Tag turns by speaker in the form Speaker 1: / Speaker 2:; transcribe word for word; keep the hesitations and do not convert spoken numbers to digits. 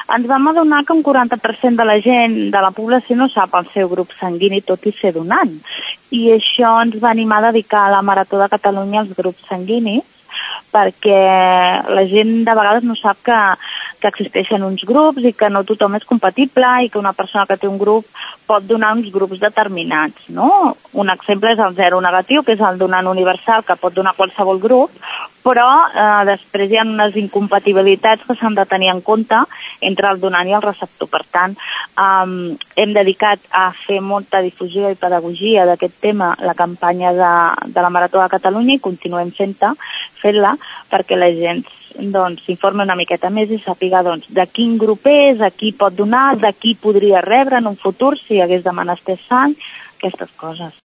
Speaker 1: ens vam adonar que un quaranta per cent de la gent de la població no sap el seu grup sanguini, tot i ser donant. I això ens va animar a dedicar a la Marató de Catalunya als grups sanguinis, perquè la gent de vegades no sap que, que existeixen uns grups i que no tothom és compatible i que una persona que té un grup pot donar uns grups determinats, no? Un exemple és el zero negatiu, que és el donant universal, que pot donar qualsevol grup, però eh, després hi ha unes incompatibilitats que s'han de tenir en compte entre el donant i el receptor. Per tant, eh, hem dedicat a fer molta difusió i pedagogia d'aquest tema la campanya de, de la Marató de Catalunya i continuem fent-la fent-la perquè la gent doncs s'informi una miqueta més i sàpiga doncs, de quin grup és, a qui pot donar, de qui podria rebre en un futur si hagués de menester sang, aquestes coses.